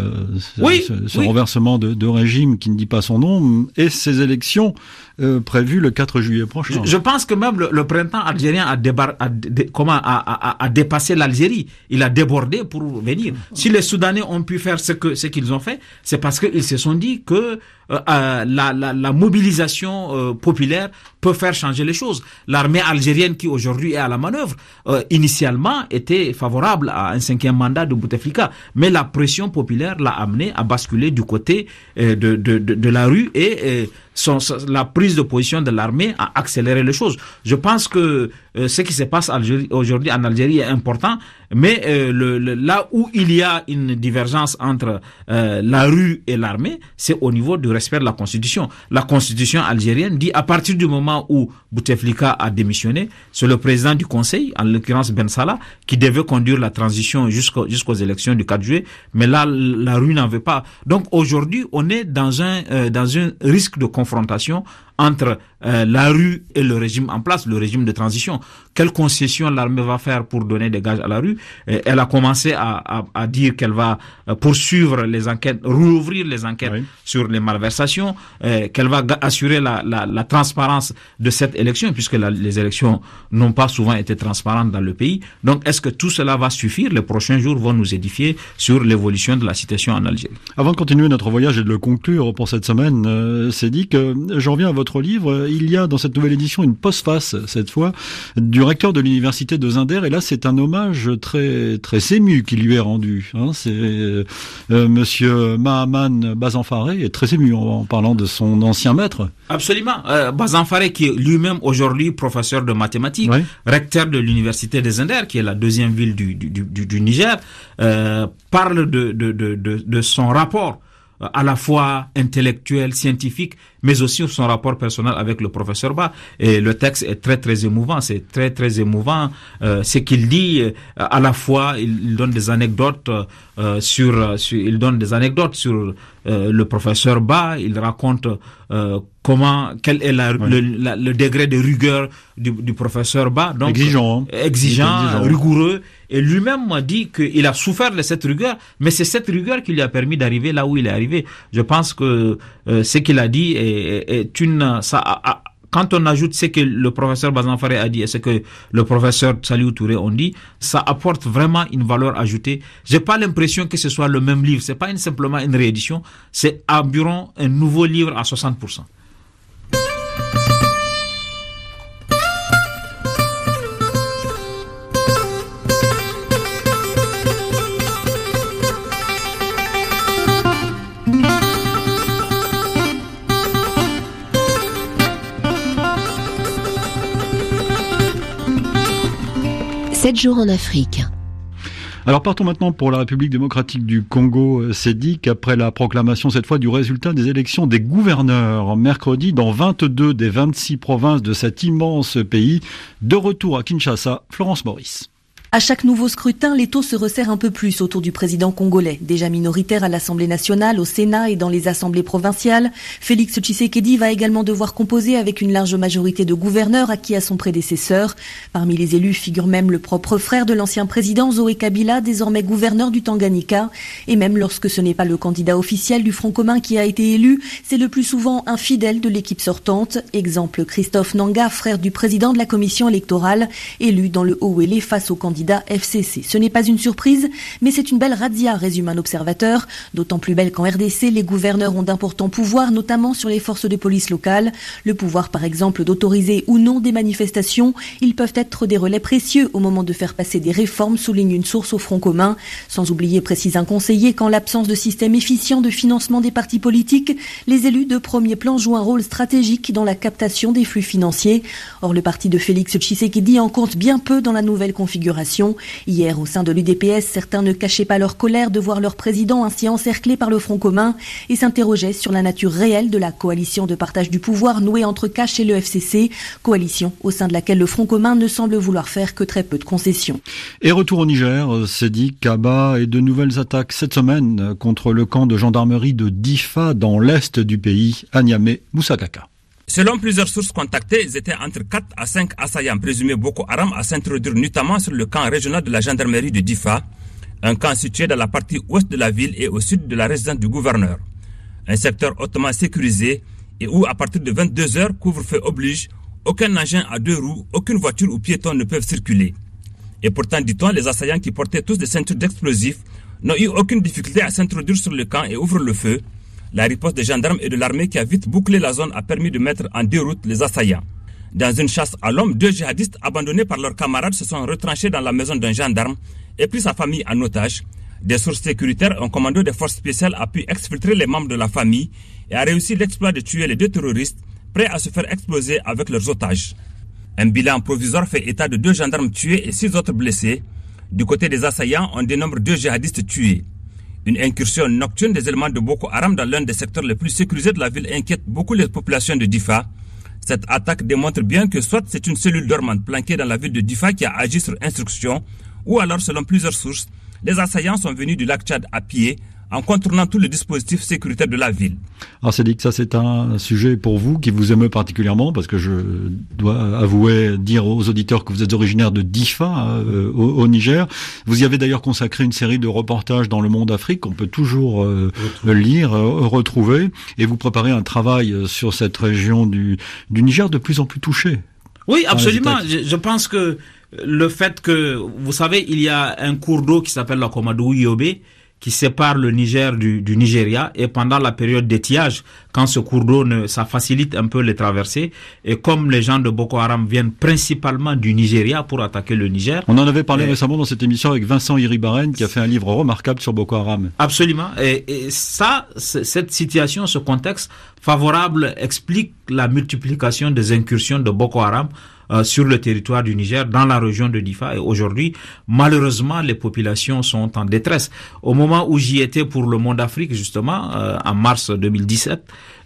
Ce renversement de régime qui ne dit pas son nom et ces élections prévues le 4 juillet prochain. Je pense que même le printemps algérien a dépassé l'Algérie. Il a débordé pour venir. Si les Soudanais ont pu faire ce qu'ils ont fait, c'est parce qu'ils se sont dit que la mobilisation populaire peut faire changer les choses. L'armée algérienne qui aujourd'hui est à la manœuvre, initialement était favorable à un 5e mandat de Bouteflika, mais la pression populaire l'a amené à basculer du côté de la rue et la prise de position de l'armée a accéléré les choses. Je pense que ce qui se passe aujourd'hui en Algérie est important, mais là où il y a une divergence entre la rue et l'armée, c'est au niveau du respect de la Constitution. La Constitution algérienne dit à partir du moment où Bouteflika a démissionné, c'est le président du Conseil, en l'occurrence Ben Salah, qui devait conduire la transition jusqu'aux élections du 4 juillet, mais là la rue n'en veut pas. Donc aujourd'hui, on est dans un risque de confrontation entre la rue et le régime en place, le régime de transition. Quelle concession l'armée va faire pour donner des gages à la rue? Elle a commencé à dire qu'elle va poursuivre les enquêtes, rouvrir les enquêtes sur les malversations, qu'elle va assurer la transparence de cette élection, puisque les élections n'ont pas souvent été transparentes dans le pays. Donc, est-ce que tout cela va suffire? Les prochains jours vont nous édifier sur l'évolution de la situation en Algérie. Avant de continuer notre voyage et de le conclure pour cette semaine, Sédic, j'en reviens à votre livre. Il y a dans cette nouvelle édition une postface, cette fois, du recteur de l'université de Zinder. Et là, c'est un hommage très, très ému qui lui est rendu. C'est monsieur Mahaman Bazanfaré est très ému en parlant de son ancien maître. Absolument. Bazanfaré, qui est lui-même aujourd'hui professeur de mathématiques, recteur de l'université de Zinder, qui est la deuxième ville du Niger, parle de son rapport à la fois intellectuel, scientifique, mais aussi son rapport personnel avec le professeur Ba. Et le texte est très très émouvant, c'est très très émouvant. Ce qu'il dit, à la fois, il donne des anecdotes sur le professeur Ba. Il raconte quel est le degré de rigueur du professeur Ba. Donc exigeant, rigoureux. Et lui-même m'a dit qu'il a souffert de cette rigueur, mais c'est cette rigueur qui lui a permis d'arriver là où il est arrivé. Je pense que ce qu'il a dit est une... Quand on ajoute ce que le professeur Bazanfaré a dit et ce que le professeur Saliou Touré ont dit, ça apporte vraiment une valeur ajoutée. J'ai pas l'impression que ce soit le même livre. C'est pas simplement une réédition. C'est environ un nouveau livre à 60%. 7 jours en Afrique. Alors partons maintenant pour la République démocratique du Congo, CEDIC, après la proclamation cette fois du résultat des élections des gouverneurs. Mercredi, dans 22 des 26 provinces de cet immense pays. De retour à Kinshasa, Florence Maurice. À chaque nouveau scrutin, les taux se resserrent un peu plus autour du président congolais. Déjà minoritaire à l'Assemblée nationale, au Sénat et dans les assemblées provinciales, Félix Tshisekedi va également devoir composer avec une large majorité de gouverneurs acquis à son prédécesseur. Parmi les élus figure même le propre frère de l'ancien président Zoé Kabila, désormais gouverneur du Tanganyika. Et même lorsque ce n'est pas le candidat officiel du Front commun qui a été élu, c'est le plus souvent un fidèle de l'équipe sortante. Exemple Christophe Nanga, frère du président de la commission électorale, élu dans le Haut-Ouélé face au candidat FCC. Ce n'est pas une surprise, mais c'est une belle razzia, résume un observateur. D'autant plus belle qu'en RDC, les gouverneurs ont d'importants pouvoirs, notamment sur les forces de police locales. Le pouvoir, par exemple, d'autoriser ou non des manifestations. Ils peuvent être des relais précieux au moment de faire passer des réformes, souligne une source au Front commun. Sans oublier, précise un conseiller, qu'en l'absence de système efficient de financement des partis politiques, les élus de premier plan jouent un rôle stratégique dans la captation des flux financiers. Or, le parti de Félix Tshisekedi en compte bien peu dans la nouvelle configuration. Hier, au sein de l'UDPS, certains ne cachaient pas leur colère de voir leur président ainsi encerclé par le Front commun et s'interrogeaient sur la nature réelle de la coalition de partage du pouvoir nouée entre Cash et le FCC, coalition au sein de laquelle le Front commun ne semble vouloir faire que très peu de concessions. Et retour au Niger, CEDIC, Kaba et de nouvelles attaques cette semaine contre le camp de gendarmerie de Difa dans l'est du pays, à Niamey, Moussa Kaka. Selon plusieurs sources contactées, ils étaient entre 4 à 5 assaillants présumés Boko Haram à s'introduire notamment sur le camp régional de la gendarmerie de Difa, un camp situé dans la partie ouest de la ville et au sud de la résidence du gouverneur. Un secteur hautement sécurisé et où, à partir de 22 heures, couvre-feu oblige, aucun engin à 2 roues, aucune voiture ou piéton ne peuvent circuler. Et pourtant, dit-on, les assaillants qui portaient tous des ceintures d'explosifs n'ont eu aucune difficulté à s'introduire sur le camp et ouvrent le feu. La riposte des gendarmes et de l'armée qui a vite bouclé la zone a permis de mettre en déroute les assaillants. Dans une chasse à l'homme, 2 djihadistes abandonnés par leurs camarades se sont retranchés dans la maison d'un gendarme et pris sa famille en otage. Des sources sécuritaires, un commando des forces spéciales a pu exfiltrer les membres de la famille et a réussi l'exploit de tuer les 2 terroristes prêts à se faire exploser avec leurs otages. Un bilan provisoire fait état de 2 gendarmes tués et 6 autres blessés. Du côté des assaillants, on dénombre 2 djihadistes tués. Une incursion nocturne des éléments de Boko Haram dans l'un des secteurs les plus sécurisés de la ville inquiète beaucoup les populations de Difa. Cette attaque démontre bien que soit c'est une cellule dormante planquée dans la ville de Difa qui a agi sur instruction, ou alors, selon plusieurs sources, les assaillants sont venus du lac Tchad à pied, en contournant tout le dispositif sécuritaire de la ville. Alors c'est dit que ça c'est un sujet pour vous qui vous émeut particulièrement parce que je dois avouer, dire aux auditeurs que vous êtes originaire de Difa au Niger. Vous y avez d'ailleurs consacré une série de reportages dans Le Monde Afrique qu'on peut toujours lire, retrouver, et vous préparez un travail sur cette région du Niger de plus en plus touchée. Oui, absolument. Je pense que le fait que, vous savez, il y a un cours d'eau qui s'appelle la Komadou Yobe, qui sépare le Niger du Nigeria, et pendant la période d'étiage, quand ce cours d'eau, ça facilite un peu les traversées, et comme les gens de Boko Haram viennent principalement du Nigeria pour attaquer le Niger. On en avait parlé récemment dans cette émission avec Vincent Iribarren qui a fait un livre remarquable sur Boko Haram. Absolument, et ça, cette situation, ce contexte favorable explique la multiplication des incursions de Boko Haram sur le territoire du Niger, dans la région de Difa. Et aujourd'hui, malheureusement, les populations sont en détresse. Au moment où j'y étais pour le Monde Afrique, justement, en mars 2017,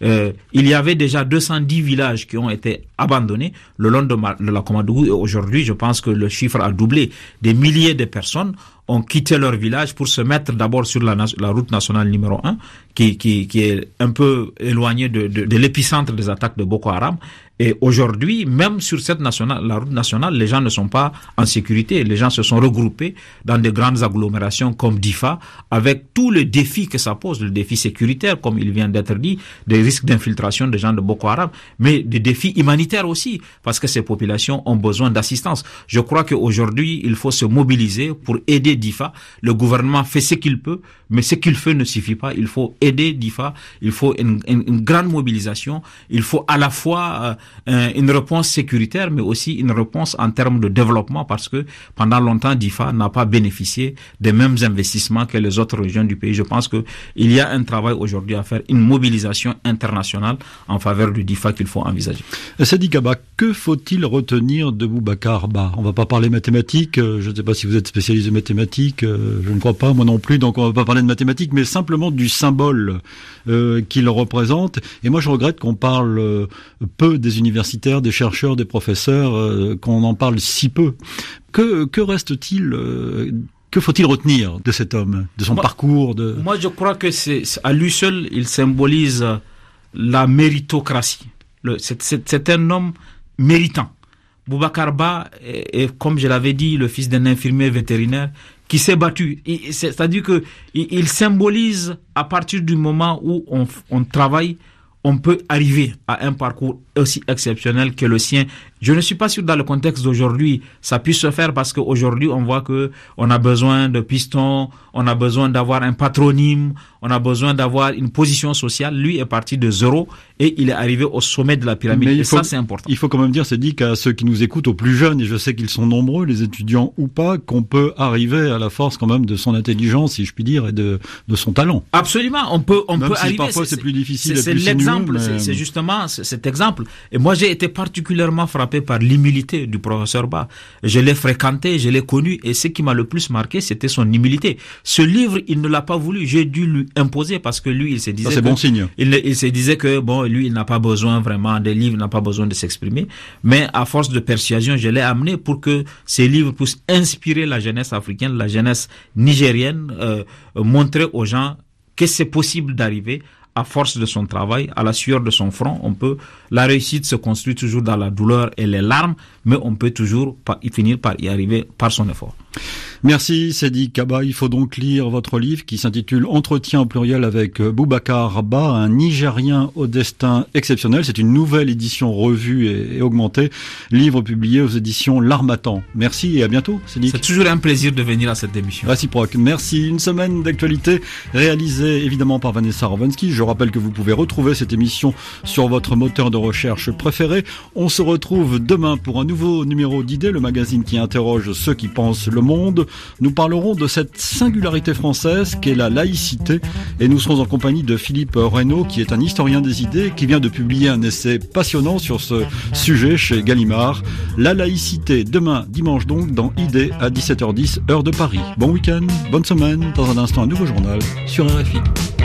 il y avait déjà 210 villages qui ont été abandonnés le long de la Komadougou. Et aujourd'hui, je pense que le chiffre a doublé. Des milliers de personnes ont quitté leur village pour se mettre d'abord sur la route nationale numéro 1, qui est un peu éloignée de l'épicentre des attaques de Boko Haram. Et aujourd'hui, même sur la route nationale, les gens ne sont pas en sécurité. Les gens se sont regroupés dans des grandes agglomérations comme Difa, avec tous les défis que ça pose, le défi sécuritaire, comme il vient d'être dit, des risques d'infiltration des gens de Boko Haram, mais des défis humanitaires aussi, parce que ces populations ont besoin d'assistance. Je crois qu'aujourd'hui, il faut se mobiliser pour aider Difa. Le gouvernement fait ce qu'il peut, mais ce qu'il fait ne suffit pas. Il faut aider Difa. Il faut une grande mobilisation. Il faut à la fois une réponse sécuritaire, mais aussi une réponse en termes de développement, parce que pendant longtemps, Difa n'a pas bénéficié des mêmes investissements que les autres régions du pays. Je pense que il y a un travail aujourd'hui à faire, une mobilisation internationale en faveur du Difa qu'il faut envisager. Sadi Kaba, que faut-il retenir de Boubacar Ba? On va pas parler mathématiques, je ne sais pas si vous êtes spécialiste de mathématiques, je ne crois pas, moi non plus, donc on va pas parler de mathématiques, mais simplement du symbole qu'il représente. Et moi je regrette qu'on parle peu des universitaires, des chercheurs, des professeurs, qu'on en parle si peu. Que reste-t-il que faut-il retenir de cet homme, de son parcours Moi, je crois que à lui seul, il symbolise la méritocratie. C'est un homme méritant. Boubacar Ba est, comme je l'avais dit, le fils d'un infirmier vétérinaire qui s'est battu. C'est-à-dire que il symbolise, à partir du moment où on travaille, on peut arriver à un parcours aussi exceptionnel que le sien. Je ne suis pas sûr dans le contexte d'aujourd'hui ça puisse se faire, parce qu'aujourd'hui on voit que on a besoin de pistons, on a besoin d'avoir un patronyme, on a besoin d'avoir une position sociale. Lui est parti de zéro et il est arrivé au sommet de la pyramide. Et ça, c'est important. Il faut quand même dire, c'est dit qu'à ceux qui nous écoutent, aux plus jeunes, et je sais qu'ils sont nombreux, les étudiants ou pas, qu'on peut arriver à la force quand même de son intelligence, si je puis dire, et de son talent. Absolument, on peut même si arriver. Parfois c'est plus difficile. C'est l'exemple, c'est justement cet exemple. Et moi j'ai été particulièrement frappé par l'humilité du professeur Ba. Je l'ai fréquenté, je l'ai connu, et ce qui m'a le plus marqué, c'était son humilité. Ce livre, il ne l'a pas voulu, j'ai dû lui imposer, parce que lui, il se disait, ça, c'est bon signe. Il se disait que bon, lui, il n'a pas besoin vraiment des livres, il n'a pas besoin de s'exprimer. Mais à force de persuasion, je l'ai amené pour que ces livres puissent inspirer la jeunesse africaine, la jeunesse nigérienne, montrer aux gens que c'est possible d'arriver. À force de son travail, à la sueur de son front, la réussite se construit toujours dans la douleur et les larmes, mais on peut toujours finir par y arriver par son effort. Merci Sadi Kaba. Il faut donc lire votre livre qui s'intitule Entretien au pluriel avec Boubacar Ba, un Nigérien au destin exceptionnel. C'est une nouvelle édition revue et augmentée. Livre publié aux éditions L'Harmattan. Merci et à bientôt, Sadi. C'est toujours un plaisir de venir à cette émission. Réciproque. Merci. Une semaine d'actualité réalisée évidemment par Vanessa Rovansky. Je rappelle que vous pouvez retrouver cette émission sur votre moteur de recherche préféré. On se retrouve demain pour un nouveau numéro d'Idées, le magazine qui interroge ceux qui pensent le monde. Nous parlerons de cette singularité française qu'est la laïcité, et nous serons en compagnie de Philippe Reynaud, qui est un historien des idées, qui vient de publier un essai passionnant sur ce sujet chez Gallimard. La laïcité, demain, dimanche donc, dans Idées à 17h10, heure de Paris. Bon week-end, bonne semaine, dans un instant un nouveau journal sur RFI.